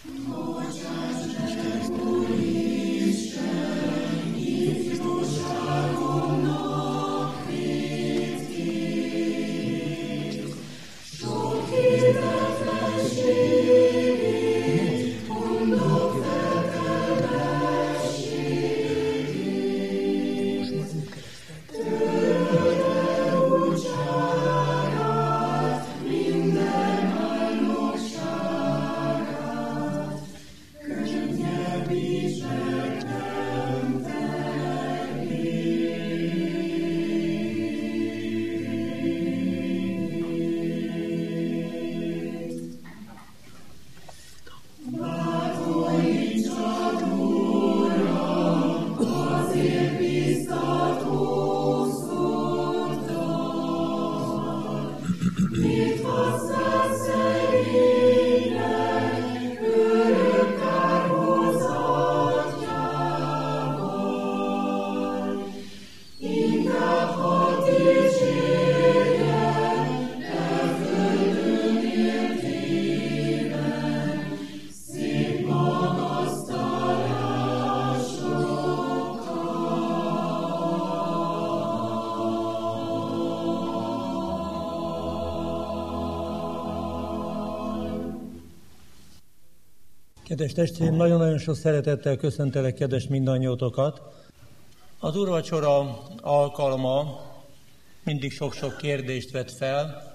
Kedves testvéreim, nagyon-nagyon sok szeretettel köszöntelek kedves mindannyiótokat. Az úrvacsora alkalma mindig sok-sok kérdést vet fel,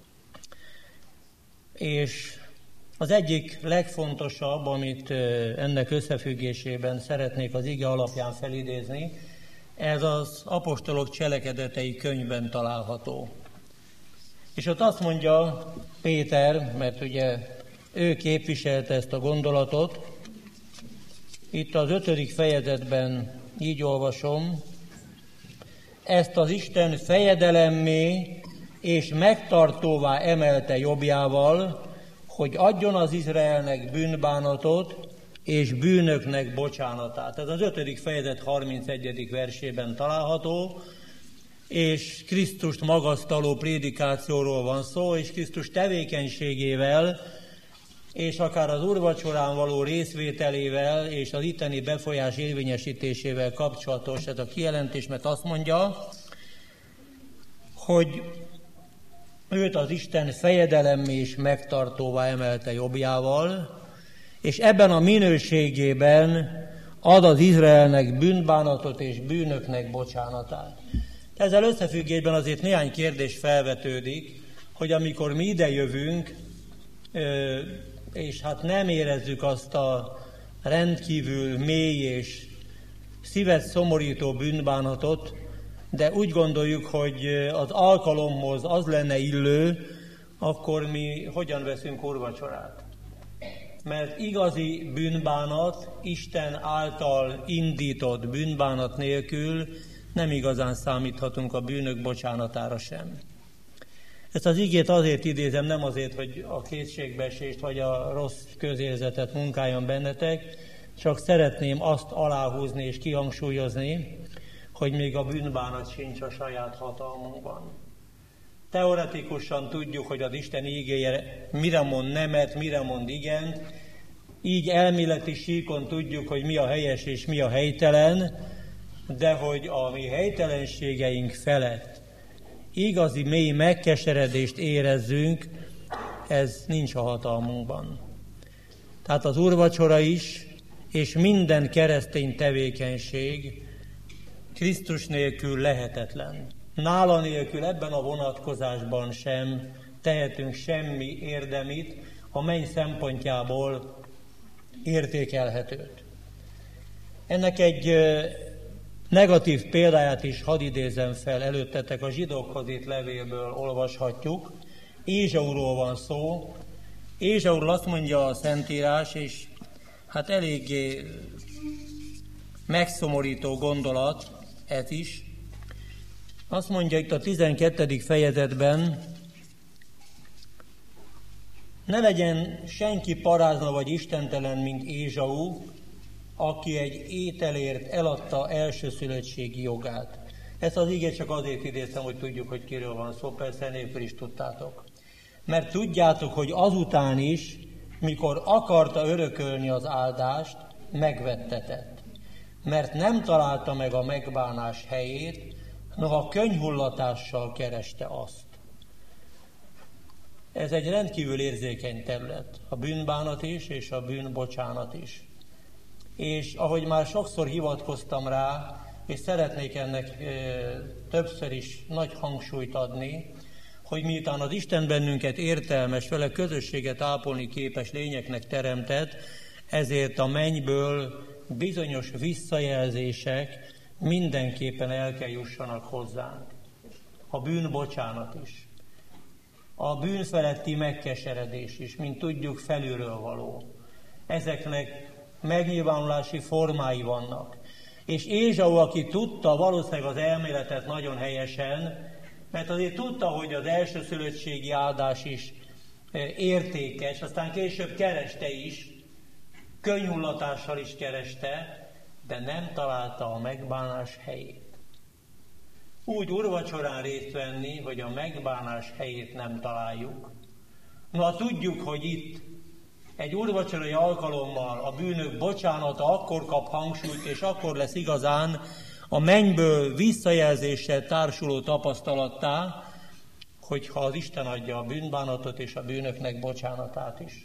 és az egyik legfontosabb, amit ennek összefüggésében szeretnék az ige alapján felidézni, ez az apostolok cselekedetei könyvben található. És ott azt mondja Péter, mert ugye ő képviselte ezt a gondolatot, itt az 5. fejezetben így olvasom, ezt az Isten fejedelemmé és megtartóvá emelte jobbjával, hogy adjon az Izraelnek bűnbánatot és bűnöknek bocsánatát. Ez az 5. fejezet 31. versében található, és Krisztust magasztaló prédikációról van szó, és Krisztus tevékenységével, és akár az úrvacsorán való részvételével és az itteni befolyás érvényesítésével kapcsolatos ez a kijelentés, mert azt mondja, hogy őt az Isten fejedelemmé és megtartóvá emelte jobbjával, és ebben a minőségében ad az Izraelnek bűnbánatot és bűnöknek bocsánatát. Ezzel összefüggésben azért néhány kérdés felvetődik, hogy amikor mi ide jövünk, és hát nem érezzük azt a rendkívül mély és szívet szomorító bűnbánatot, de úgy gondoljuk, hogy az alkalomhoz az lenne illő, akkor mi hogyan veszünk úrvacsorát? Mert igazi bűnbánat, Isten által indított bűnbánat nélkül nem igazán számíthatunk a bűnök bocsánatára sem. Ezt az igét azért idézem, nem azért, hogy a kétségbeesést vagy a rossz közérzetet munkáljon bennetek, csak szeretném azt aláhúzni és kihangsúlyozni, hogy még a bűnbánat sincs a saját hatalmunkban. Teoretikusan tudjuk, hogy az Isten ígéje mire mond nemet, mire mond igent, így elméleti síkon tudjuk, hogy mi a helyes és mi a helytelen, de hogy a mi helytelenségeink felett igazi mély megkeseredést érezzünk, ez nincs a hatalmunkban. Tehát az úrvacsora is, és minden keresztény tevékenység Krisztus nélkül lehetetlen. Nála nélkül ebben a vonatkozásban sem tehetünk semmi érdemit, a menny szempontjából értékelhetőt. Ennek egy negatív példáját is hadd idézem fel előttetek, a zsidókhoz írt levélből olvashatjuk. Ézsauról van szó. Ézsauról azt mondja a Szentírás, és hát eléggé megszomorító gondolat ez is. Azt mondja itt a 12. fejezetben, ne legyen senki parázna vagy istentelen, mint Ézsau, aki egy ételért eladta elsőszülöttségi jogát. Ezt az igét csak azért idéztem, hogy tudjuk, hogy kiről van szó, persze nélkül is tudtátok. Mert tudjátok, hogy azután is mikor akarta örökölni az áldást, megvettetett, mert nem találta meg a megbánás helyét, noha könnyhullatással kereste azt. Ez egy rendkívül érzékeny terület, a bűnbánat is, és a bűnbocsánat is. És ahogy már sokszor hivatkoztam rá, és szeretnék ennek többször is nagy hangsúlyt adni, hogy miután az Isten bennünket értelmes, vele közösséget ápolni képes lényeknek teremtett, ezért a mennyből bizonyos visszajelzések mindenképpen el kell jussanak hozzánk. A bűnbocsánat is. A bűn feletti megkeseredés is, mint tudjuk, felülről való. Ezeknek megnyilvánulási formái vannak. És Ézsau, aki tudta valószínűleg az elméletet nagyon helyesen, mert azért tudta, hogy az elsőszülöttségi áldás is értékes, aztán később kereste is, könnyhullatással is kereste, de nem találta a megbánás helyét. Úgy úrvacsorán részt venni, hogy a megbánás helyét nem találjuk. Na, tudjuk, hogy itt egy úrvacsorai alkalommal a bűnök bocsánata akkor kap hangsúlyt, és akkor lesz igazán a mennyből visszajelzéssel társuló tapasztalattá, hogyha az Isten adja a bűnbánatot és a bűnöknek bocsánatát is.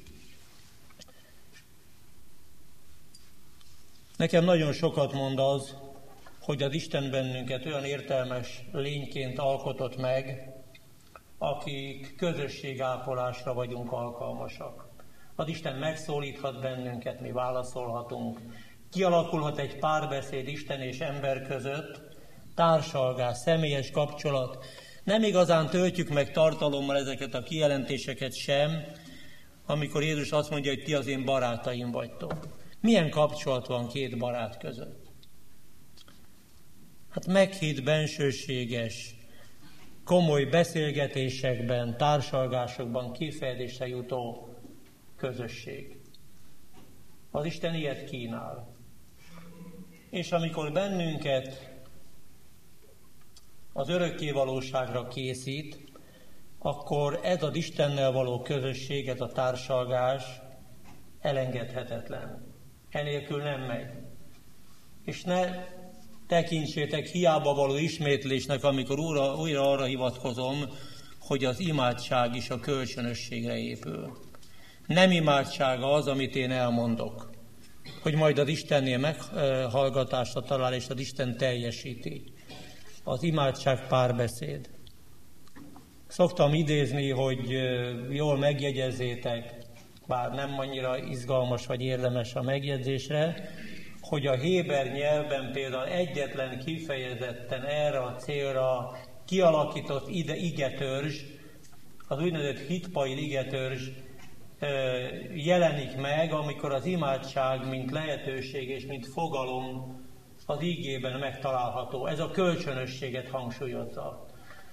Nekem nagyon sokat mond az, hogy az Isten bennünket olyan értelmes lényként alkotott meg, akik közösségápolásra vagyunk alkalmasak. Az Isten megszólíthat bennünket, mi válaszolhatunk. Kialakulhat egy párbeszéd Isten és ember között, társalgás, személyes kapcsolat. Nem igazán töltjük meg tartalommal ezeket a kijelentéseket sem, amikor Jézus azt mondja, hogy ti az én barátaim vagytok. Milyen kapcsolat van két barát között? Hát meghitt, bensőséges, komoly beszélgetésekben, társalgásokban kifejezésre jutó közösség. Az Isten ilyet kínál. És amikor bennünket az örökkévalóságra készít, akkor ez az Istennel való közösség, ez a társalgás elengedhetetlen. Enélkül nem megy. És ne tekintsétek hiába való ismétlésnek, amikor újra arra hivatkozom, hogy az imádság is a kölcsönösségre épül. Nem imádsága az, amit én elmondok, hogy majd az Istennél meghallgatásra talál, és az Isten teljesíti. Az imádság párbeszéd. Szoktam idézni, hogy jól megjegyezzétek, bár nem annyira izgalmas vagy érdemes a megjegyzésre, hogy a héber nyelvben például egyetlen kifejezetten erre a célra kialakított igetörzs, az úgynevezett hitpail igetörzs jelenik meg, amikor az imádság, mint lehetőség és mint fogalom az ígében megtalálható. Ez a kölcsönösséget hangsúlyozza.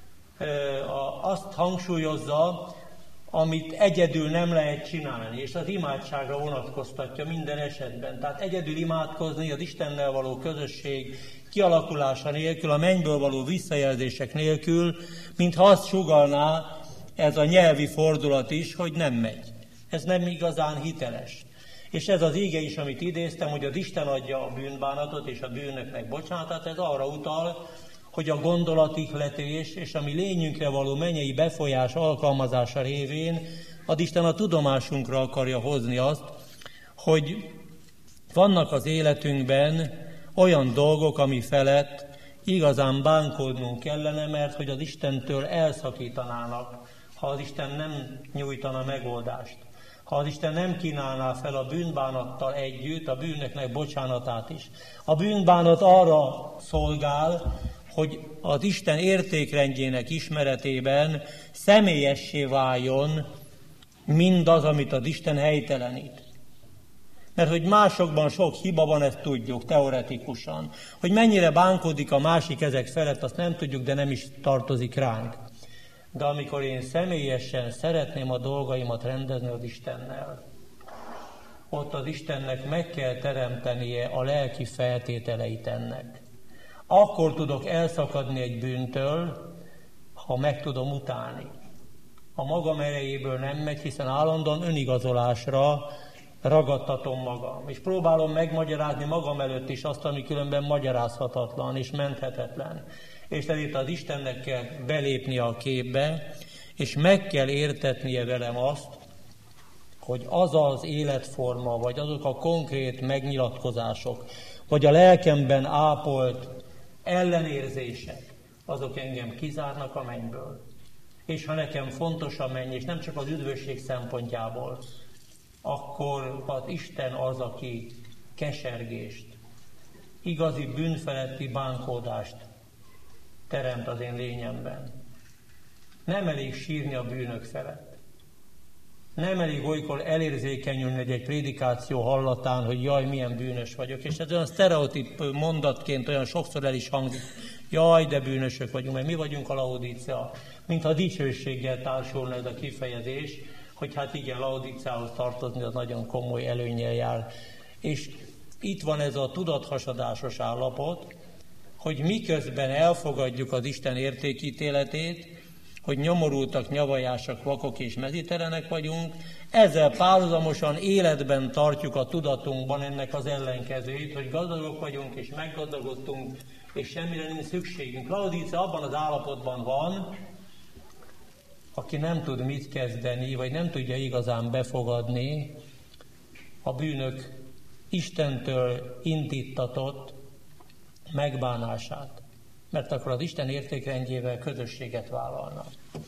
Azt hangsúlyozza, amit egyedül nem lehet csinálni, és az imádságra vonatkoztatja minden esetben. Tehát egyedül imádkozni, az Istennel való közösség kialakulása nélkül, a mennyből való visszajelzések nélkül, mintha azt sugallná ez a nyelvi fordulat is, hogy nem megy. Ez nem igazán hiteles. És ez az íge is, amit idéztem, hogy az Isten adja a bűnbánatot és a bűnöknek bocsánatát, ez arra utal, hogy a gondolatihletés és a mi lényünkre való mennyei befolyás alkalmazása révén az Isten a tudomásunkra akarja hozni azt, hogy vannak az életünkben olyan dolgok, ami felett igazán bánkodnunk kellene, mert hogy az Istentől elszakítanának, ha az Isten nem nyújtana megoldást. Ha az Isten nem kínálná fel a bűnbánattal együtt a bűnöknek bocsánatát is. A bűnbánat arra szolgál, hogy az Isten értékrendjének ismeretében személyessé váljon mindaz, amit az Isten helytelenít. Mert hogy másokban sok hiba van, ezt tudjuk teoretikusan. Hogy mennyire bánkodik a másik ezek felett, azt nem tudjuk, de nem is tartozik ránk. De amikor én személyesen szeretném a dolgaimat rendezni az Istennel, ott az Istennek meg kell teremtenie a lelki feltételeit ennek. Akkor tudok elszakadni egy bűntől, ha meg tudom utálni. a magam erejéből nem megy, hiszen állandóan önigazolásra ragadtatom magam. És próbálom megmagyarázni magam előtt is azt, ami különben magyarázhatatlan és menthetetlen. És itt az Istennek kell belépni a képbe, és meg kell értetnie velem azt, hogy az az életforma, vagy azok a konkrét megnyilatkozások, vagy a lelkemben ápolt ellenérzések, azok engem kizárnak a mennyből. És ha nekem fontos a menny, és nem csak az üdvösség szempontjából, akkor az Isten az, aki kesergést, igazi bűnfeletti bánkódást teremt az én lényemben. Nem elég sírni a bűnök felett. Nem elég olykor elérzékenyülni egy prédikáció hallatán, hogy jaj, milyen bűnös vagyok. És ez olyan sztereotíp mondatként olyan sokszor el is hangzik, jaj, de bűnösök vagyunk, mert mi vagyunk a Laodicea. Mintha dicsőséggel társulna ez a kifejezés, hogy hát igen, Laodiceához tartozni az nagyon komoly előnnyel jár. És itt van ez a tudathasadásos állapot, hogy miközben elfogadjuk az Isten értékítéletét, hogy nyomorultak, nyavajásak, vakok és mezítelenek vagyunk, ezzel párhuzamosan életben tartjuk a tudatunkban ennek az ellenkezőjét, hogy gazdagok vagyunk és meggazdagodtunk, és semmire nincs szükségünk. Laodicea abban az állapotban van, aki nem tud mit kezdeni, vagy nem tudja igazán befogadni a bűnök Istentől indíttatott megbánását. Mert akkor az Isten értékrendjével közösséget vállalnak.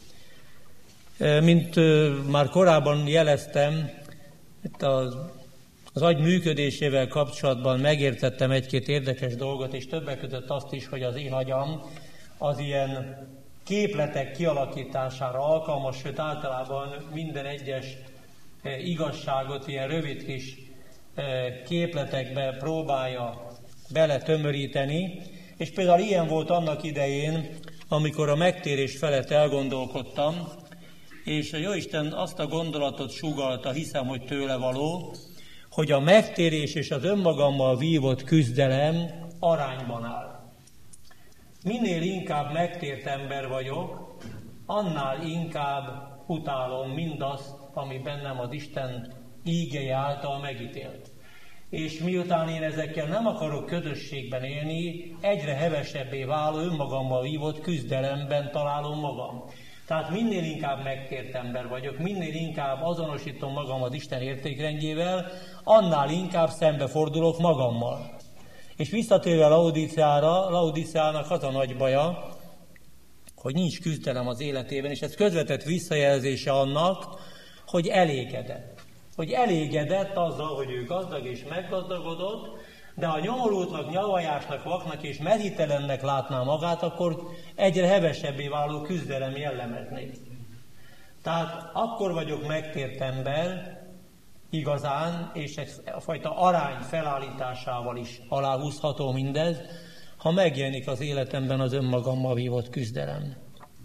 Mint már korábban jeleztem, itt az agy működésével kapcsolatban megértettem egy-két érdekes dolgot, és többek között azt is, hogy az én agyam az ilyen képletek kialakítására alkalmas, sőt általában minden egyes igazságot ilyen rövid kis képletekbe próbálja beletömöríteni, és például ilyen volt annak idején, amikor a megtérés felett elgondolkodtam, és a Jóisten azt a gondolatot sugallta, hiszem, hogy tőle való, hogy a megtérés és az önmagammal vívott küzdelem arányban áll. Minél inkább megtért ember vagyok, annál inkább utálom mindazt, ami bennem az Isten ígéje által megítélt. És miután én ezekkel nem akarok közösségben élni, egyre hevesebbé váló önmagammal vívott küzdelemben találom magam. Tehát minél inkább megtért ember vagyok, minél inkább azonosítom magam az Isten értékrendjével, annál inkább szembefordulok magammal. És visszatérve Laodiceának az a nagy baja, hogy nincs küzdelem az életében, és ez közvetett visszajelzése annak, hogy elégedett. Hogy elégedett azzal, hogy ő gazdag és meggazdagodott, de ha nyomorultnak, nyavajásnak, vaknak és mezítelennek látná magát, akkor egyre hevesebbé váló küzdelem jellemezné. Tehát akkor vagyok megtért ember igazán, és a fajta arány felállításával is aláhúzható mindez, ha megjelenik az életemben az önmagammal vívott küzdelem.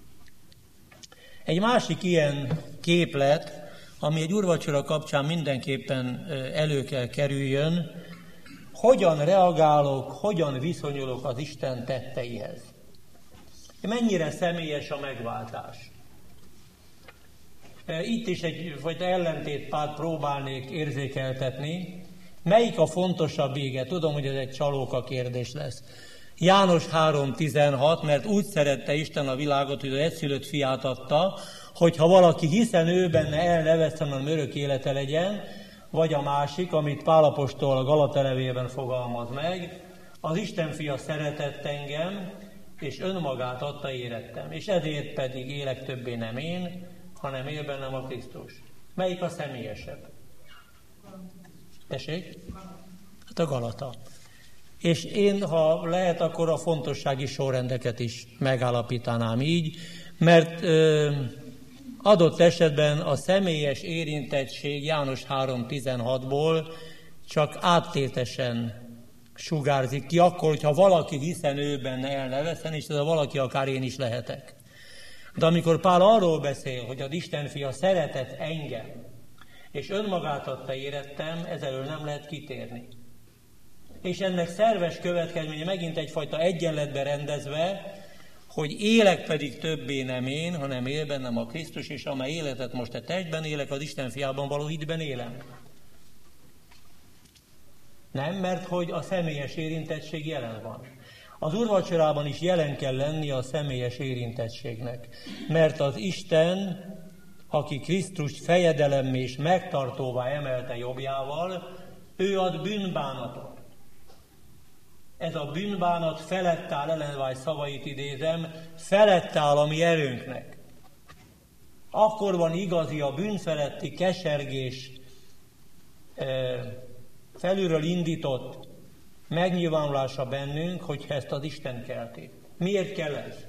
Egy másik ilyen képlet, ami egy úrvacsora kapcsán mindenképpen elő kell kerüljön, hogyan reagálok, hogyan viszonyulok az Isten tetteihez. Mennyire személyes a megváltás. Itt is egyfajta ellentétpárt próbálnék érzékeltetni. Melyik a fontosabb ége? Tudom, hogy ez egy csalóka kérdés lesz. János 3:16, mert úgy szerette Isten a világot, hogy az egyszülött fiát adta, hogyha valaki hiszen ő benne el ne vesszen, hanem örök élete legyen, vagy a másik, amit Pál apostol a Galata levélben fogalmaz meg, az Isten fia szeretett engem, és önmagát adta érettem, és ezért pedig élek többé nem én, hanem él bennem a Krisztus. Melyik a személyesebb? Tessék? Hát a Galata. És én, ha lehet, akkor a fontossági sorrendeket is megállapítanám így, mert adott esetben a személyes érintettség János 3:16-ból csak áttétesen sugárzik ki, akkor, hogyha valaki hiszen ő benne el ne veszen, és ez a valaki akár én is lehetek. De amikor Pál arról beszél, hogy az Isten fia szeretett engem, és önmagát adta érettem, ezelől nem lehet kitérni. És ennek szerves következménye megint egyfajta egyenletbe rendezve, hogy élek pedig többé nem én, hanem él bennem a Krisztus, és amely életet most a testben élek, az Isten fiában való hitben élem. Nem, mert hogy a személyes érintettség jelen van. Az úrvacsorában is jelen kell lenni a személyes érintettségnek, mert az Isten, aki Krisztust fejedelemmé és megtartóvá emelte jobbjával, ő ad bűnbánatot. Ez a bűnbánat felett áll, Ellen White szavait idézem, felett áll a mi erőnknek. Akkor van igazi a bűnfeletti kesergés felülről indított megnyilvánulása bennünk, hogyha ezt az Isten kelti. Miért kell ez?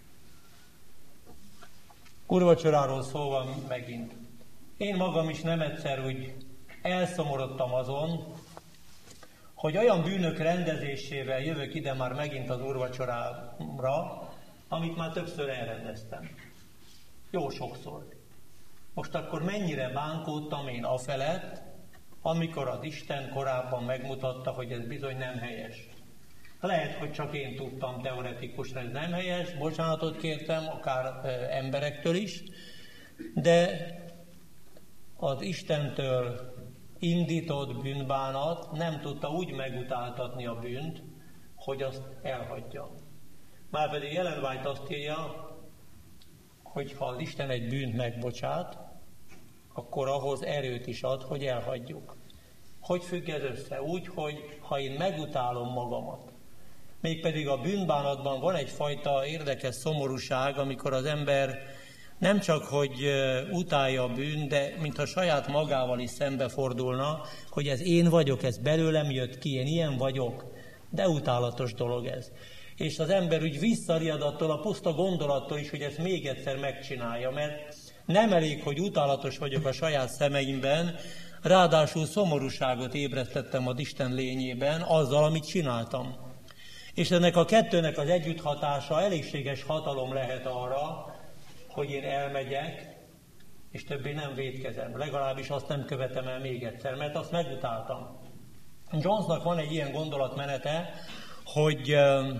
Úrvacsoráról szólva megint. Én magam is nem egyszer úgy elszomorodtam azon, hogy olyan bűnök rendezésével jövök ide már megint az úrvacsorára, amit már többször elrendeztem. Jó sokszor. Most akkor mennyire bánkódtam én afelett, amikor az Isten korábban megmutatta, hogy ez bizony nem helyes. Lehet, hogy csak én tudtam teoretikusan, ez nem helyes, bocsánatot kértem, akár emberektől is, de az Istentől indított bűnbánat nem tudta úgy megutáltatni a bűnt, hogy azt elhagyja. Márpedig Ellen White azt írja, hogy ha az Isten egy bűnt megbocsát, akkor ahhoz erőt is ad, hogy elhagyjuk. Hogy függ ez össze? Úgy, hogy ha én megutálom magamat, mégpedig a bűnbánatban van egyfajta érdekes szomorúság, amikor az ember nem csak, hogy utálja a bűn, de mintha saját magával is szembefordulna, hogy ez én vagyok, ez belőlem jött ki, én ilyen vagyok, de utálatos dolog ez. És az ember úgy visszariad attól a puszta gondolattól is, hogy ezt még egyszer megcsinálja, mert nem elég, hogy utálatos vagyok a saját szemeimben, ráadásul szomorúságot ébresztettem az Isten lényében azzal, amit csináltam. És ennek a kettőnek az együtthatása elégséges hatalom lehet arra, hogy én elmegyek, és többé nem vétkezem. Legalábbis azt nem követem el még egyszer, mert azt megutáltam. Jonesnak van egy ilyen gondolatmenete, hogy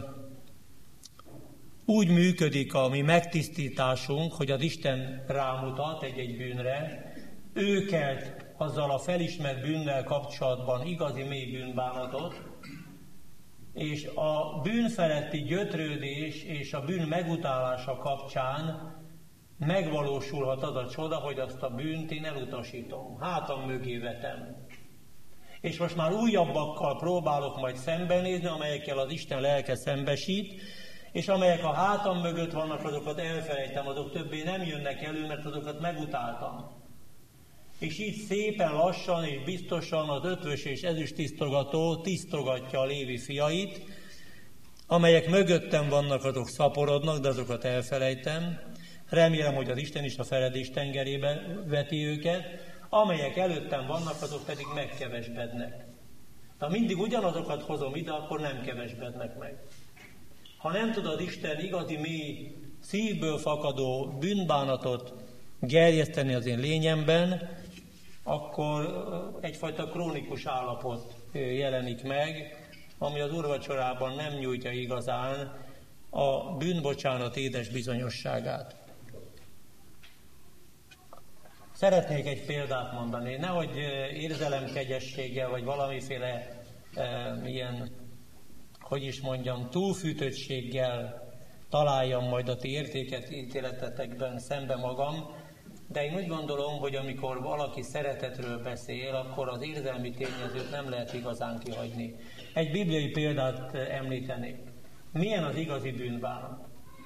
úgy működik a mi megtisztításunk, hogy az Isten rámutat egy-egy bűnre, ő kelt azzal a felismert bűnnel kapcsolatban igazi mély bűnbánatot, és a bűn feletti gyötrődés és a bűn megutálása kapcsán megvalósulhat az a csoda, hogy azt a bűnt én elutasítom, hátam mögé vetem. És most már újabbakkal próbálok majd szembenézni, amelyekkel az Isten lelke szembesít, és amelyek a hátam mögött vannak, azokat elfelejtem, azok többé nem jönnek elő, mert azokat megutáltam. És így szépen lassan és biztosan az ötvös és ezüst tisztogatja a Lévi fiait, amelyek mögöttem vannak, azok szaporodnak, de azokat elfelejtem. Remélem, hogy az Isten is a feledés tengerébe veti őket, amelyek előttem vannak, azok pedig megkevesbednek. Ha mindig ugyanazokat hozom ide, akkor nem kevesbednek meg. Ha nem tud az Isten igazi mély, szívből fakadó bűnbánatot gerjeszteni az én lényemben, akkor egyfajta krónikus állapot jelenik meg, ami az úrvacsorában nem nyújtja igazán a bűnbocsánat édes bizonyosságát. Szeretnék egy példát mondani, nehogy érzelemkegyességgel, vagy valamiféle ilyen, hogy is mondjam, túlfűtöttséggel találjam majd a ti értéketetekben szembe magam, de én úgy gondolom, hogy amikor valaki szeretetről beszél, akkor az érzelmi tényezőt nem lehet igazán kihagyni. Egy bibliai példát említenék. Milyen az igazi bűnbánat?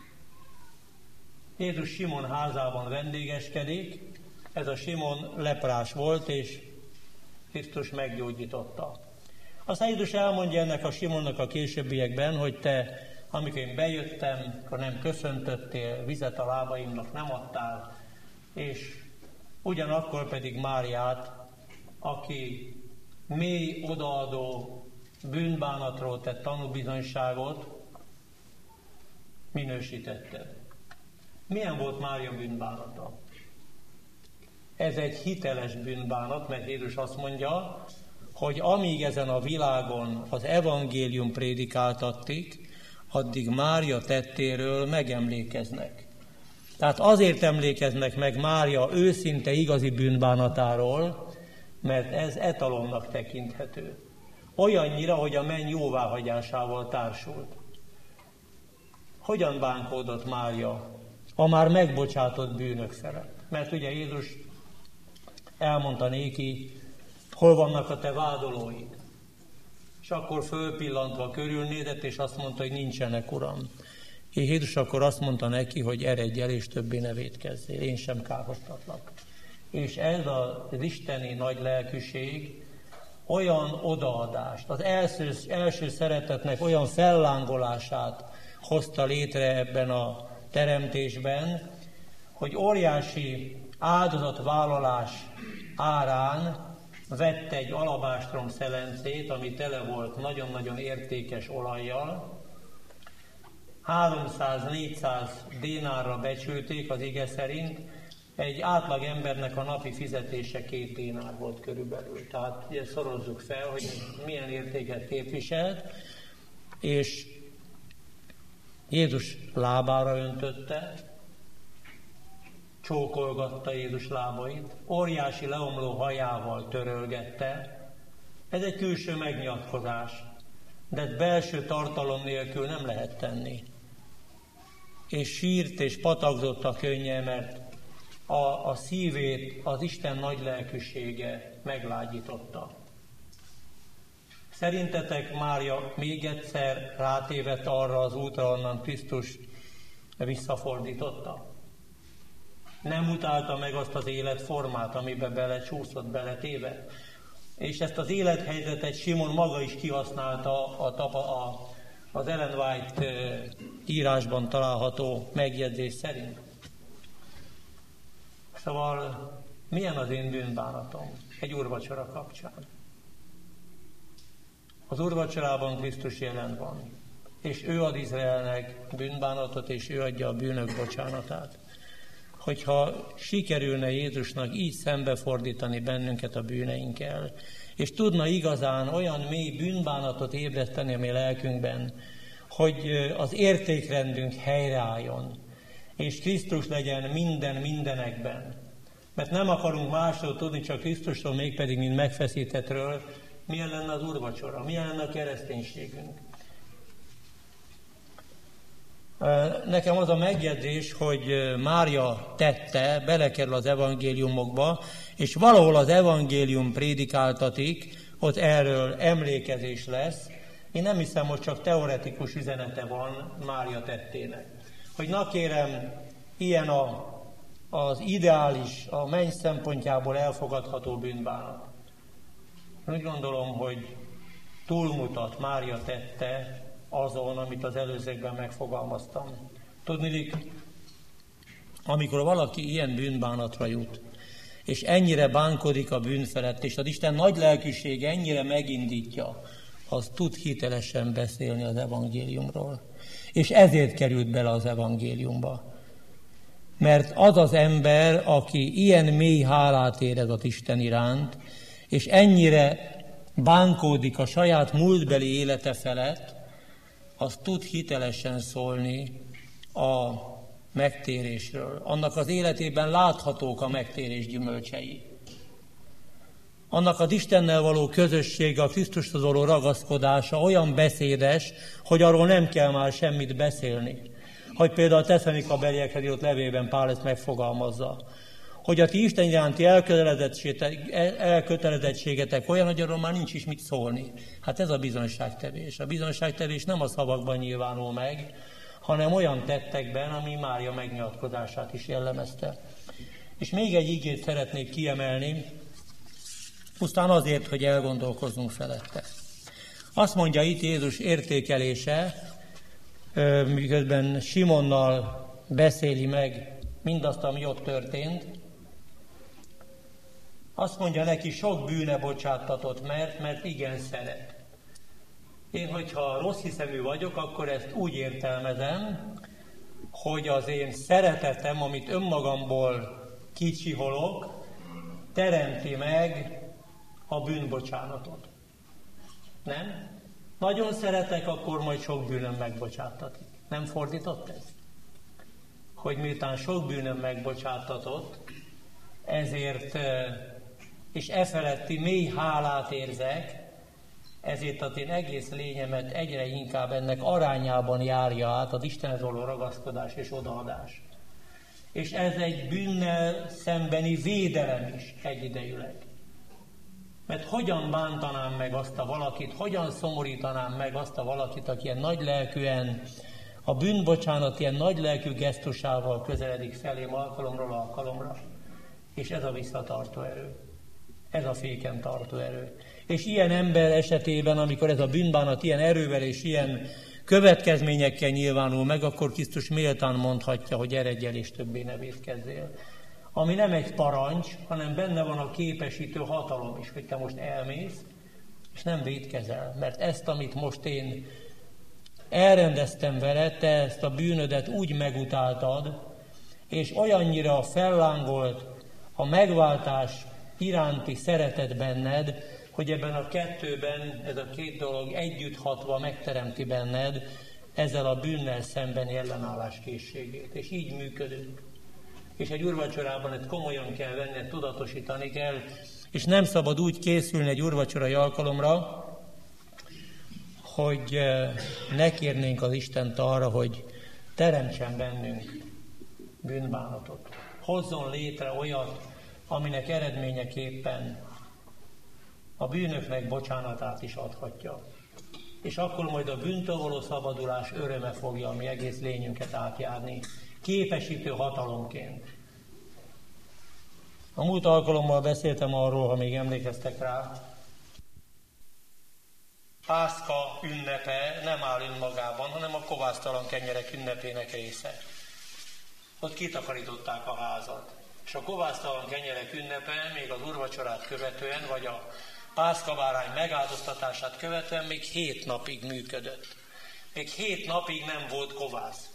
Jézus Simon házában vendégeskedik, ez a Simon leprás volt, és Krisztus meggyógyította. Aztán Jézus elmondja ennek a Simonnak a későbbiekben, hogy te, amikor én bejöttem, akkor nem köszöntöttél, vizet a lábaimnak nem adtál, és ugyanakkor pedig Máriát, aki mély odaadó bűnbánatról tett tanúbizonyságot, minősítetted. Milyen volt Mária bűnbánata? Ez egy hiteles bűnbánat, mert Jézus azt mondja, hogy amíg ezen a világon az evangélium prédikáltattik, addig Mária tettéről megemlékeznek. Tehát azért emlékeznek meg Mária őszinte igazi bűnbánatáról, mert ez etalonnak tekinthető. Olyannyira, hogy a menny jóváhagyásával társult. Hogyan bánkódott Mária a már megbocsátott bűnök felett? Mert ugye Jézus elmondta néki, hol vannak a te vádolóid? És akkor fölpillantva körülnézett, és azt mondta, hogy nincsenek, Uram. És Jézus akkor azt mondta neki, hogy eredj el, és többé ne vétkezzél, én sem kárhoztatlak. És ez az isteni nagy lelkűség olyan odaadást, az első szeretetnek olyan fellángolását hozta létre ebben a teremtésben, hogy óriási áldozatvállalás árán vett egy alabástrom szelencét, ami tele volt nagyon-nagyon értékes olajjal. 300-400 dénárra becsülték az ige szerint, egy átlag embernek a napi fizetése 2 dénár volt körülbelül. Tehát ugye szorozzuk fel, hogy milyen értéket képviselt, és Jézus lábára öntötte, csókolgatta Jézus lábait, óriási leomló hajával törölgette. Ez egy külső megnyilatkozás, de belső tartalom nélkül nem lehet tenni. És sírt és patakzott a könnye, mert a szívét az Isten nagy lelkűsége meglágyította. Szerintetek Mária még egyszer rátévedt arra az útra, onnan Krisztus visszafordította? Nem utálta meg azt az életformát, amiben belecsúszott, beletéve. És ezt az élethelyzetet Simon maga is kihasználta az Ellen White írásban található megjegyzés szerint. Szóval milyen az én bűnbánatom egy úrvacsora kapcsán? Az úrvacsorában Krisztus jelen van, és ő ad Izraelnek bűnbánatot, és ő adja a bűnök bocsánatát. Hogyha sikerülne Jézusnak így szembefordítani bennünket a bűneinkkel, és tudna igazán olyan mély bűnbánatot ébreszteni a mi lelkünkben, hogy az értékrendünk helyreálljon, és Krisztus legyen mindenekben. Mert nem akarunk másról tudni, csak Krisztusról, mégpedig mint megfeszítettről, milyen lenne az úrvacsora, milyen lenne a kereszténységünk. Nekem az a megjegyzés, hogy Mária tette, belekerül az evangéliumokba, és valahol az evangélium prédikáltatik, ott erről emlékezés lesz. Én nem hiszem, hogy csak teoretikus üzenete van Mária tettének. Hogy na kérem, ilyen az ideális, a menny szempontjából elfogadható bűnbánat. Úgy gondolom, hogy túlmutat Mária tette azon, amit az előzőkben megfogalmaztam. Tudniillik, amikor valaki ilyen bűnbánatra jut, és ennyire bánkodik a bűn felett, és az Isten nagy lelkűsége ennyire megindítja, az tud hitelesen beszélni az evangéliumról. És ezért került bele az evangéliumba. Mert az az ember, aki ilyen mély hálát érez az Isten iránt, és ennyire bánkódik a saját múltbeli élete felett, az tud hitelesen szólni a megtérésről. Annak az életében láthatók a megtérés gyümölcsei. Annak az Istennel való közössége, a Krisztushoz való ragaszkodása olyan beszédes, hogy arról nem kell már semmit beszélni. Hogy például a Tesszalonika-beliekhez írott levélben Pál ezt megfogalmazza. Hogy a ti Isten iránti elkötelezettségetek olyan, hogy arról már nincs is mit szólni. Hát ez a bizonyságtevés. A bizonyságtevés nem a szavakban nyilvánul meg, hanem olyan tettekben, ami Mária megnyilatkozását is jellemezte. És még egy igét szeretnék kiemelni, pusztán azért, hogy elgondolkozzunk felette. Azt mondja itt Jézus értékelése, miközben Simonnal beszéli meg mindazt, ami ott történt. Azt mondja neki, sok bűne bocsáttatott, mert igen szeret. Én, hogyha rossz hiszemű vagyok, akkor ezt úgy értelmezem, hogy az én szeretetem, amit önmagamból kicsiholok, teremti meg a bűnbocsánatot. Nem? Nagyon szeretek, akkor majd sok bűnöm megbocsátatik. Nem fordított ez? Hogy miután sok bűnöm megbocsátatott, ezért, és feletti mély hálát érzek, ezért az én egész lényemet egyre inkább ennek arányában járja át az Istenhez való ragaszkodás és odaadás. És ez egy bűnnel szembeni védelem is egyidejűleg. Mert hogyan bántanám meg azt a valakit, hogyan szomorítanám meg azt a valakit, aki ilyen nagylelkűen, a bűnbocsánat ilyen nagylelkű gesztusával közeledik felém alkalomról alkalomra. És ez a visszatartó erő. Ez a féken tartó erő. És ilyen ember esetében, amikor ez a bűnbánat ilyen erővel és ilyen következményekkel nyilvánul meg, akkor Krisztus méltán mondhatja, hogy eredj el és többé ne vétkezzél. Ami nem egy parancs, hanem benne van a képesítő hatalom is, hogy te most elmész, és nem vétkezel. Mert ezt, amit most én elrendeztem veled, te ezt a bűnödet úgy megutáltad, és olyannyira fellángolt a megváltás iránti szeretet benned, hogy ebben a kettőben ez a két dolog együtt hatva megteremti benned ezzel a bűnnel szembeni ellenállás készségét. És így működünk. És egy úrvacsorában ezt komolyan kell venni, tudatosítani kell, és nem szabad úgy készülni egy úrvacsorai alkalomra, hogy ne kérnénk az Istent arra, hogy teremtsen bennünk bűnbánatot. Hozzon létre olyat, aminek eredményeképpen a bűnöknek bocsánatát is adhatja. És akkor majd a bűntől való szabadulás öröme fogja a mi egész lényünket átjárni, képesítő hatalomként. A múlt alkalommal beszéltem arról, ha még emlékeztek rá, Pászka ünnepe nem áll önmagában, hanem a kovásztalan kenyerek ünnepének része. Ott kitakarították a házat. És a kovásztalan kenyerek ünnepe még az úrvacsorát követően, vagy a pászkabárány megáldoztatását követően még 7 napig működött. Még 7 napig nem volt kovász.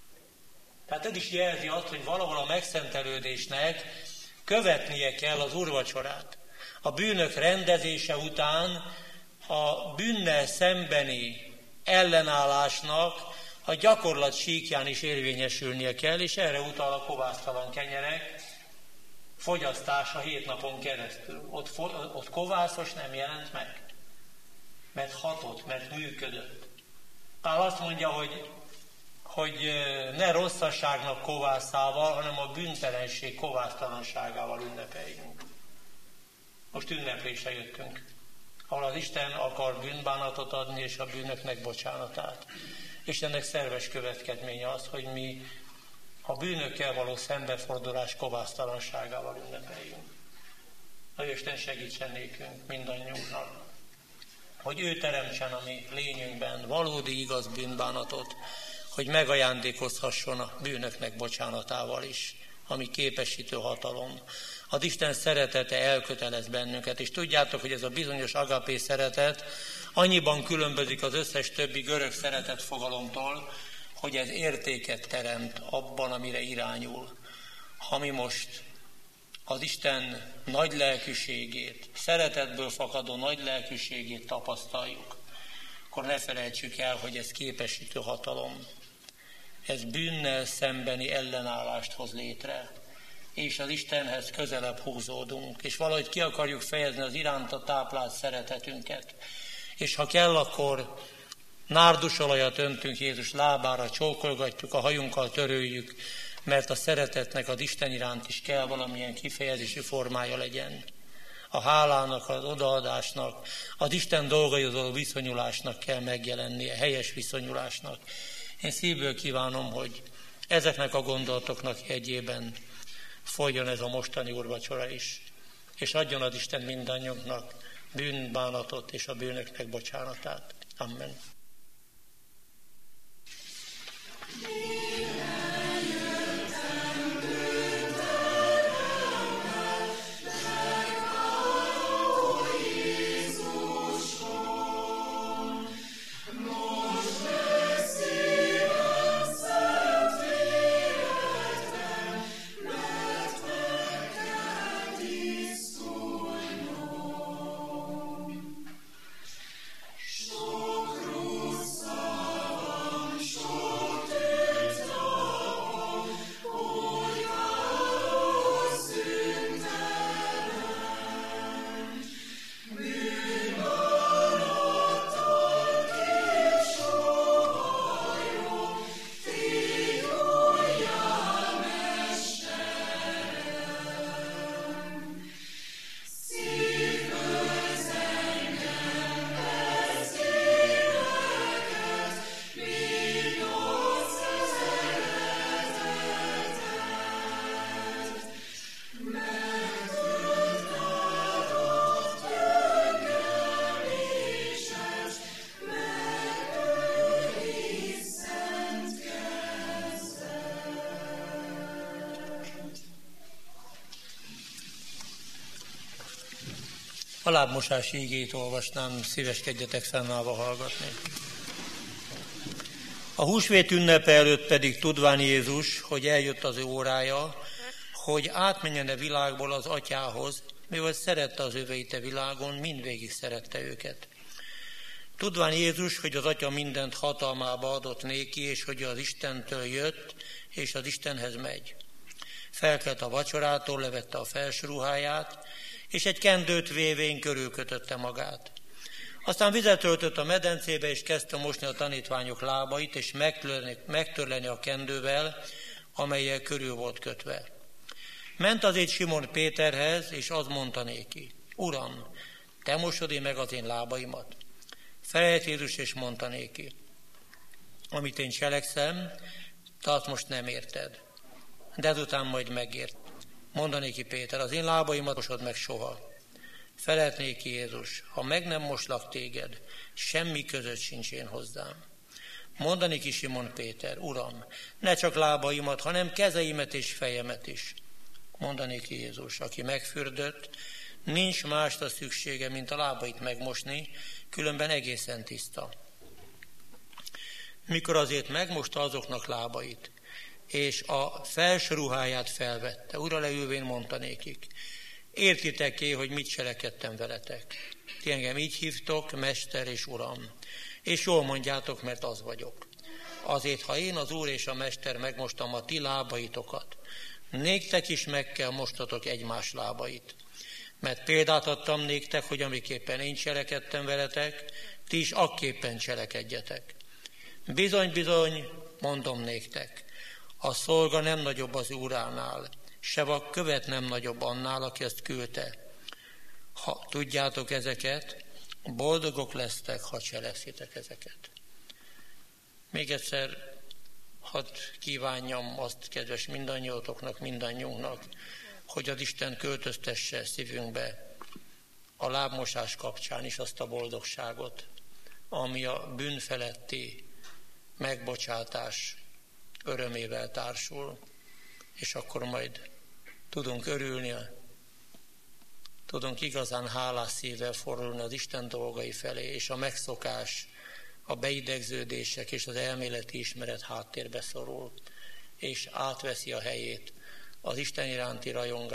Tehát ez is jelzi azt, hogy valahol a megszentelődésnek követnie kell az úrvacsorát. A bűnök rendezése után a bűnnel szembeni ellenállásnak a gyakorlat síkján is érvényesülnie kell, és erre utal a kovásztalan kenyerek fogyasztása 7 napon keresztül. Ott kovászos nem jelent meg, mert hatott, mert működött. Pál azt mondja, hogy ne rosszasságnak kovászával, hanem a bűntelenség kovásztalanságával ünnepeljünk. Most ünneplésre jöttünk, ahol az Isten akar bűnbánatot adni, és a bűnöknek bocsánatát. És ennek szerves következménye az, hogy mi a bűnökkel való szembefordulás kovásztalanságával ünnepeljünk. A Isten segítsen nékünk, mindannyiunknak, hogy ő teremtsen a mi lényünkben valódi igaz bűnbánatot, hogy megajándékozhasson a bűnöknek bocsánatával is, ami képesítő hatalom. Az Isten szeretete elkötelez bennünket, és tudjátok, hogy ez a bizonyos agapé szeretet annyiban különbözik az összes többi görög szeretet fogalomtól, hogy ez értéket teremt abban, amire irányul. Ha mi most az Isten nagy lelkűségét, szeretetből fakadó nagy lelkűségét tapasztaljuk, akkor ne felejtsük el, hogy ez képesítő hatalom. Ez bűnnel szembeni ellenállást hoz létre, és az Istenhez közelebb húzódunk, és valahogy ki akarjuk fejezni az iránta táplált szeretetünket. És ha kell, akkor nárdusolajat öntünk Jézus lábára, csókolgatjuk, a hajunkkal törőjük, mert a szeretetnek az Isten iránt is kell valamilyen kifejezési formája legyen. A hálának, az odaadásnak, az Isten dolgaihoz való viszonyulásnak kell megjelennie, helyes viszonyulásnak. Én szívből kívánom, hogy ezeknek a gondolatoknak jegyében folyjon ez a mostani úrvacsora is, és adjon az Isten mindannyiunknak bűnbánatot és a bűnöknek bocsánatát. Amen. Sok A lábmosás ígét olvasnám, szíveskedjetek fennállva hallgatni. A húsvét ünnepe előtt pedig tudván Jézus, hogy eljött az ő órája, hogy átmenjen a világból az atyához, mivel szerette az övéit a világon, mindvégig szerette őket. Tudván Jézus, hogy az atya mindent hatalmába adott néki, és hogy az Istentől jött, és az Istenhez megy. Felkelt a vacsorától, levette a felső ruháját, és egy kendőt vévén körülkötötte magát. Aztán vizet öltött a medencébe, és kezdte mosni a tanítványok lábait, és megtörleni a kendővel, amellyel körül volt kötve. Ment azért Simon Péterhez, és az mondta néki: Uram, te mosod meg az én lábaimat? Felelt Jézus, és mondta néki: Amit én cselekszem, te azt most nem érted, de ezután majd megért. Mondta néki Péter: Az én lábaimat mosod meg soha. Felelt néki Jézus: Ha meg nem moslak téged, semmi között sincs én hozzám. Mondta néki Simon Péter: Uram, ne csak lábaimat, hanem kezeimet és fejemet is. Mondta néki Jézus: Aki megfürdött, nincs másra szüksége, mint a lábait megmosni, különben egészen tiszta. Mikor azért megmosta azoknak lábait, és a felső ruháját felvette, ura leülvén mondta nékik: Értitek-e, hogy mit cselekedtem veletek? Ti engem így hívtok, Mester és Uram, és jól mondjátok, mert az vagyok. Azért, ha én, az Úr és a Mester megmostam a ti lábaitokat, néktek is meg kell mostatok egymás lábait. Mert példát adtam néktek, hogy amiképpen én cselekedtem veletek, ti is akképpen cselekedjetek. Bizony, bizony, mondom néktek, a szolga nem nagyobb az úránál, se a követ nem nagyobb annál, aki ezt küldte. Ha tudjátok ezeket, boldogok lesztek, ha cselekszitek ezeket. Még egyszer hadd kívánjam azt, kedves mindannyiótoknak, mindannyiunknak, hogy az Isten költöztesse szívünkbe a lábmosás kapcsán is azt a boldogságot, ami a bűn feletti megbocsátás örömével társul, és akkor majd tudunk örülni, tudunk igazán hálás szívvel fordulni az Isten dolgai felé, és a megszokás, a beidegződések és az elméleti ismeret háttérbe szorul, és átveszi a helyét az Isten iránti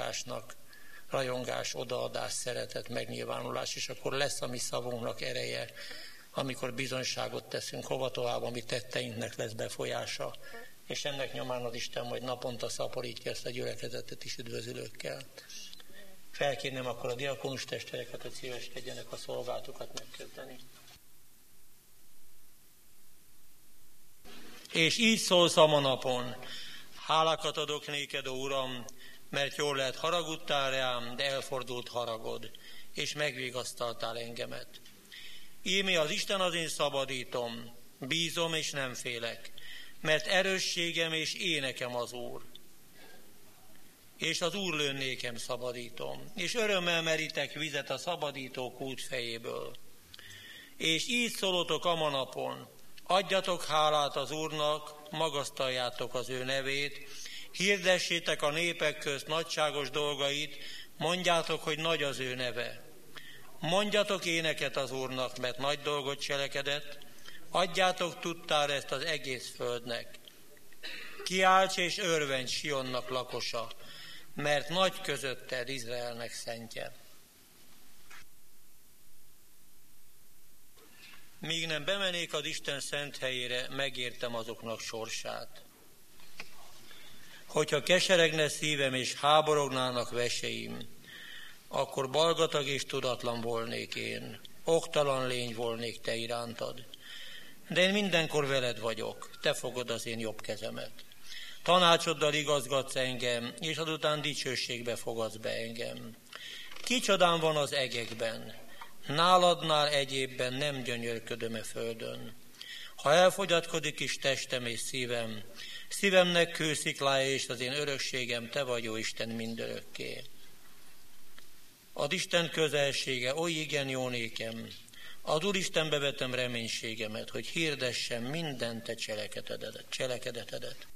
rajongás, odaadás, szeretet, megnyilvánulás, és akkor lesz a mi szavunknak ereje, amikor bizonyságot teszünk, hova tovább, a mi tetteinknek lesz befolyása, és ennek nyomán az Isten majd naponta szaporítja ezt a gyülekezetet is üdvözülőkkel. Felkérném akkor a diakonus testvéreket, hogy szíveskedjenek a szolgálatukat megkezdeni. És így szólsz a ma napon: Hálákat adok néked, ó Uram, mert jól lehet haragudtál rám, de elfordult haragod, és megvigasztaltál engemet. Íme az Isten az én szabadítom, bízom és nem félek, mert erősségem és énekem az Úr. És az Úr lőn nékem szabadítom, és örömmel merítek vizet a szabadító kút fejéből. És így szólótok a ma napon: Adjatok hálát az Úrnak, magasztaljátok az ő nevét, hirdessétek a népek közt nagyságos dolgait, mondjátok, hogy nagy az ő neve. Mondjatok éneket az Úrnak, mert nagy dolgot cselekedett, adjátok tudtára ezt az egész földnek. Kiálts és örvendj Sionnak lakosa, mert nagy közötted Izraelnek szentje. Míg nem bemennék az Isten szent helyére, megértem azoknak sorsát. Hogyha keseregne szívem és háborognának veseim, akkor balgatag és tudatlan volnék én, oktalan lény volnék te irántad. De én mindenkor veled vagyok, te fogod az én jobb kezemet. Tanácsoddal igazgatsz engem, és azután dicsőségbe fogadsz be engem. Kicsodán van az egekben, náladnál egyébben nem gyönyörködöm e földön. Ha elfogyatkodik is testem és szívem, szívemnek kősziklája és az én örökségem, te vagy, ó Isten, mindörökké. Az Isten közelsége oly igen jó nékem, az Úristenbe vetem reménységemet, hogy hirdessem minden te cselekedetedet.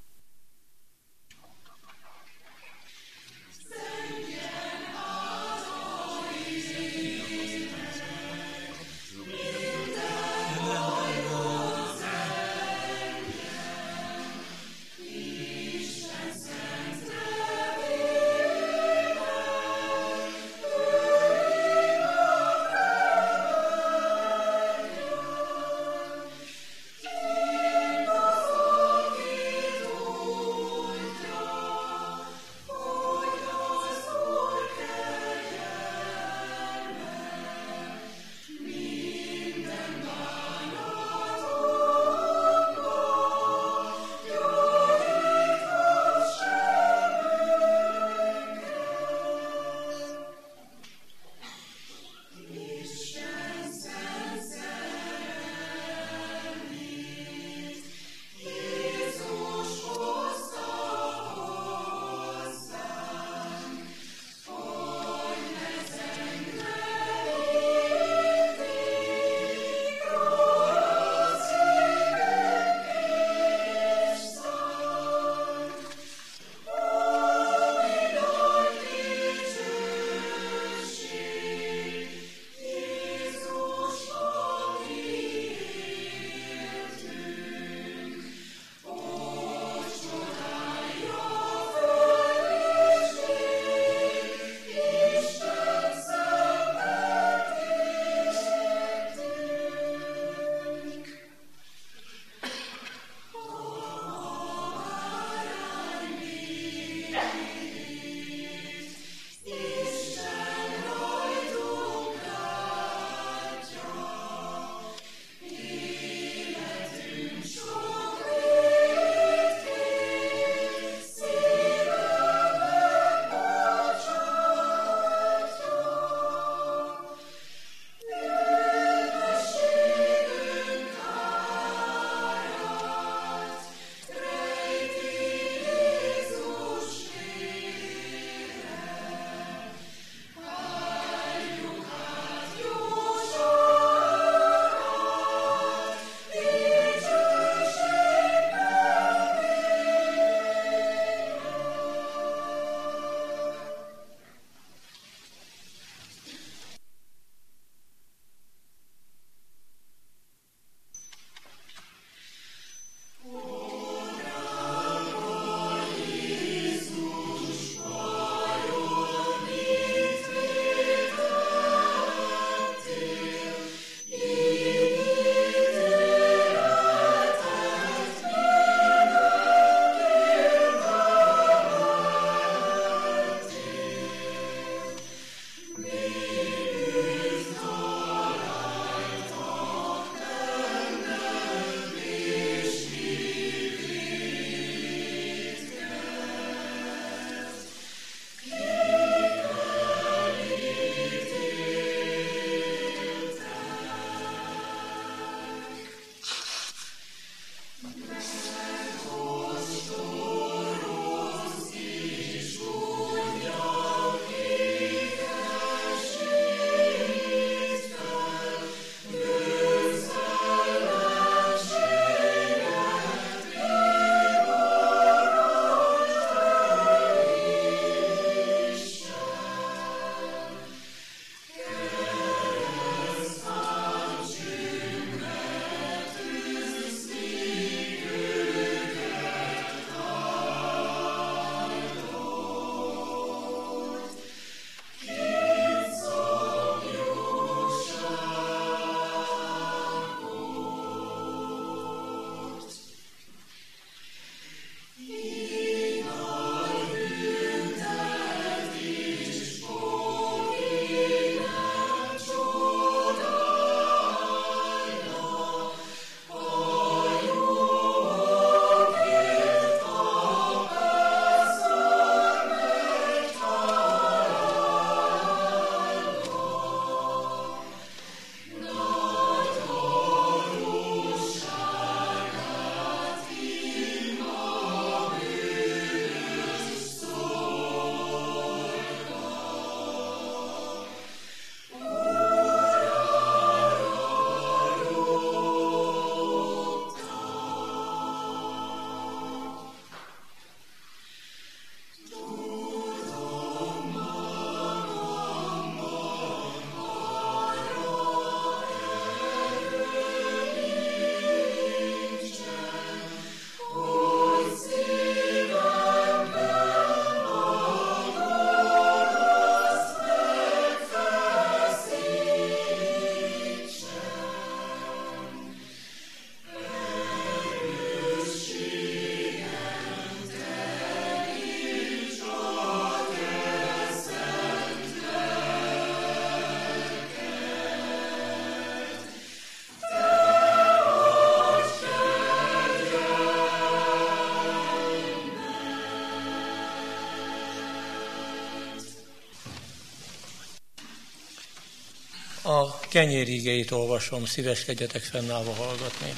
kenyér igéit olvasom, szíveskedjetek fennállva hallgatni.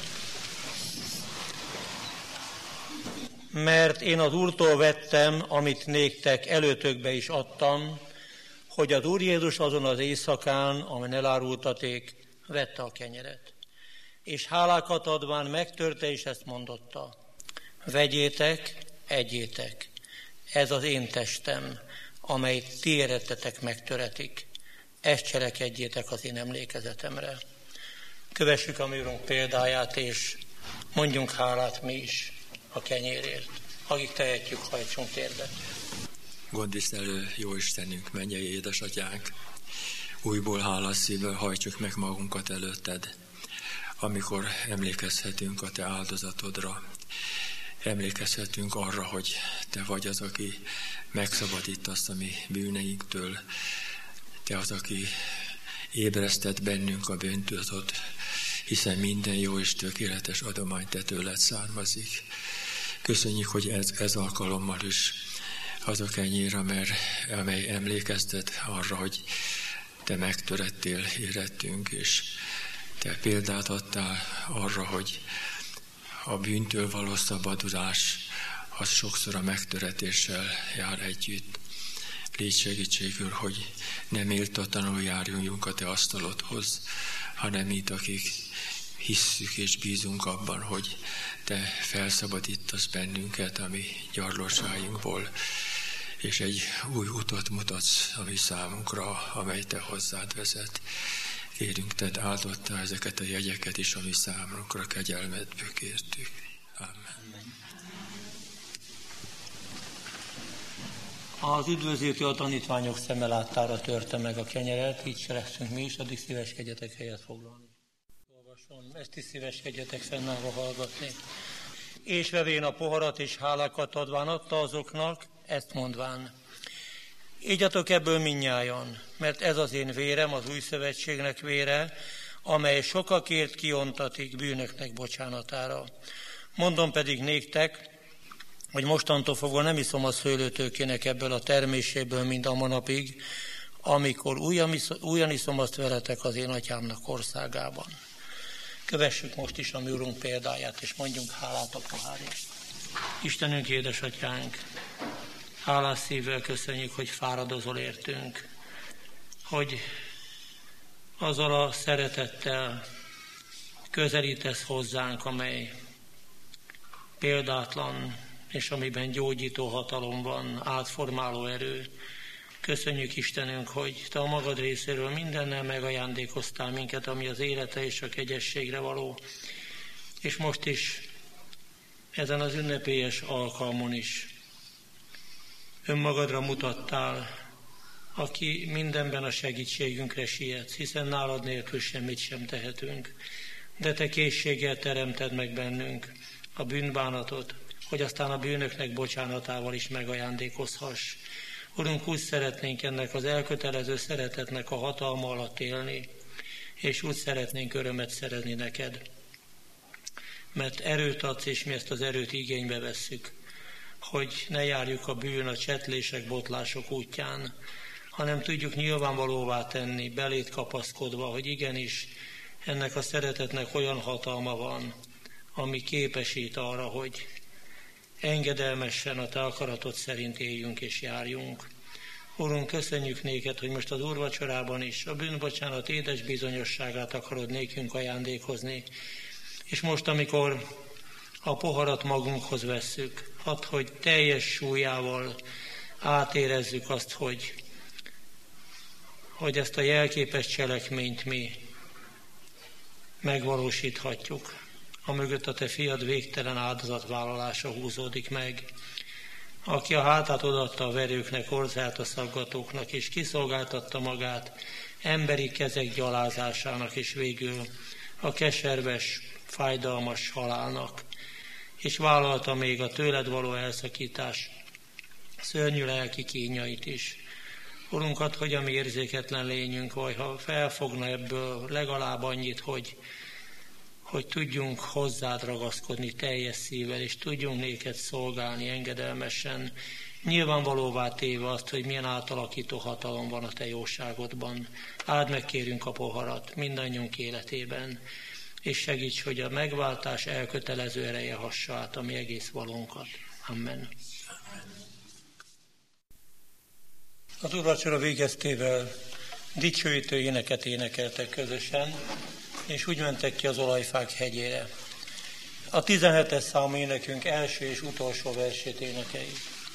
Mert én az Úrtól vettem, amit néktek előtökbe is adtam, hogy az Úr Jézus azon az éjszakán, amin elárultaték, vette a kenyeret. És hálákat adván megtörte, és ezt mondotta: vegyétek, egyétek, ez az én testem, amely ti érettetek megtöretik. Ezt cselekedjétek az én emlékezetemre. Kövessük a mi Urunk példáját, és mondjunk hálát mi is a kenyérért. Akik tehetjük, hajtsunk térbe. Gondtisztelő jó Istenünk, mennyei édesatyánk, újból hálás szívvel hajtsuk meg magunkat előtted, amikor emlékezhetünk a te áldozatodra. Emlékezhetünk arra, hogy te vagy az, aki megszabadítasz a mi bűneinktől. Te az, aki ébresztett bennünk a bűntudatot, hiszen minden jó és tökéletes adomány te tőled származik. Köszönjük, hogy ez alkalommal is az a kenyér, amely emlékeztet arra, hogy te megtörettél érettünk, és te példát adtál arra, hogy a bűntől való szabadulás az sokszor a megtöretéssel jár együtt. Légy segítségül, hogy nem méltatlanul járjunk a te asztalodhoz, hanem itt, akik hisszük és bízunk abban, hogy te felszabadítasz bennünket a mi gyarlóságunkból, és egy új utat mutatsz a mi számunkra, amely te hozzád vezet. Kérünk, tedd áldotta ezeket a jegyeket is, a mi számunkra, kegyelmedből kértük. Amen. Az üdvözítő a tanítványok szeme láttára törte meg a kenyeret, így cselekszünk mi is, addig szíveskedjetek helyet foglalni. Olvasom, ezt is szíveskedjetek fennállva hallgatni. És vevén a poharat és hálákat adván adta azoknak, ezt mondván: igyatok ebből mindnyájan, mert ez az én vérem, az új szövetségnek vére, amely sokakért kiontatik bűnöknek bocsánatára. Mondom pedig néktek, hogy mostantól fogva nem iszom a szőlőtőkének ebből a terméséből, mint a manapig, amikor újan iszom azt veletek az én atyámnak országában. Kövessük most is a mi Urunk példáját, és mondjunk hálát a pohárért. Istenünk, édesatyánk, hálás szívvel köszönjük, hogy fáradozol értünk, hogy azzal a szeretettel közelítesz hozzánk, amely példátlan, és amiben gyógyító hatalom van, átformáló erő. Köszönjük, Istenünk, hogy te a magad részéről mindennel megajándékoztál minket, ami az élete és a kegyességre való. És most is, ezen az ünnepélyes alkalmon is önmagadra mutattál, aki mindenben a segítségünkre sietsz, hiszen nálad nélkül semmit sem tehetünk. De te készséggel teremted meg bennünk a bűnbánatot, hogy aztán a bűnöknek bocsánatával is megajándékozhass. Urunk, úgy szeretnénk ennek az elkötelező szeretetnek a hatalma alatt élni, és úgy szeretnénk örömet szerezni neked. Mert erőt adsz, és mi ezt az erőt igénybe vesszük, hogy ne járjuk a bűn, a csetlések, botlások útján, hanem tudjuk nyilvánvalóvá tenni, belét kapaszkodva, hogy igenis ennek a szeretetnek olyan hatalma van, ami képesít arra, hogy engedelmesen a te akaratod szerint éljünk és járjunk. Urunk, köszönjük néked, hogy most az úrvacsorában is a bűnbocsánat édes bizonyosságát akarod nékünk ajándékozni. És most, amikor a poharat magunkhoz vesszük, add, hogy teljes súlyával átérezzük azt, hogy ezt a jelképes cselekményt mi megvalósíthatjuk. Amögött a te fiad végtelen áldozatvállalása húzódik meg, aki a hátát odaadta a verőknek, orzát a szaggatóknak, és kiszolgáltatta magát emberi kezek gyalázásának, és végül a keserves, fájdalmas halálnak, és vállalta még a tőled való elszakítás szörnyű lelki kínjait is. Urunk, add, hogy a mi érzéketlen lényünk, vagy ha felfogna ebből legalább annyit, hogy tudjunk hozzád ragaszkodni teljes szívvel, és tudjunk néked szolgálni engedelmesen, nyilvánvalóvá téve azt, hogy milyen átalakító hatalom van a te jóságodban. Áld meg, kérünk, a poharat mindannyiunk életében, és segíts, hogy a megváltás elkötelező ereje hassa át a mi egész valónkat. Amen. Az úrvacsora végeztével dicsőítő éneket énekeltek közösen, és úgy mentek ki az Olajfák hegyére. A 17-es számú énekünk első és utolsó versét énekeljük.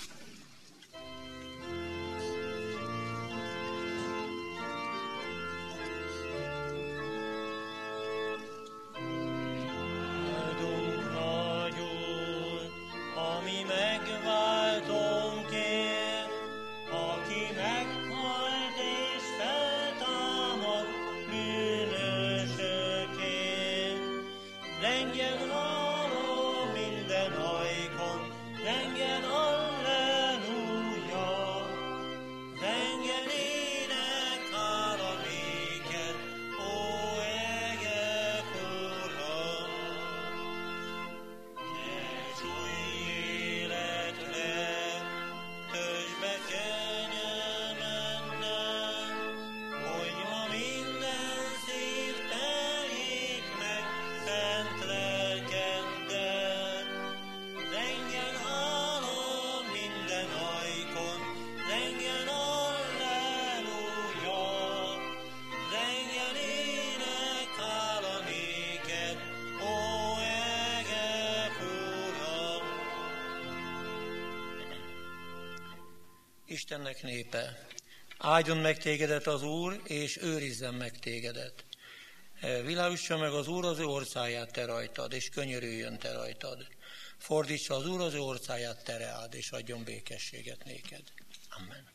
Istennek népe, áldjon meg tégedet az Úr, és őrizzen meg tégedet. Világítsa meg az Úr az ő orcáját te rajtad, és könyörüljön te rajtad. Fordítsa az Úr az ő orcáját te reád, és adjon békességet néked. Amen.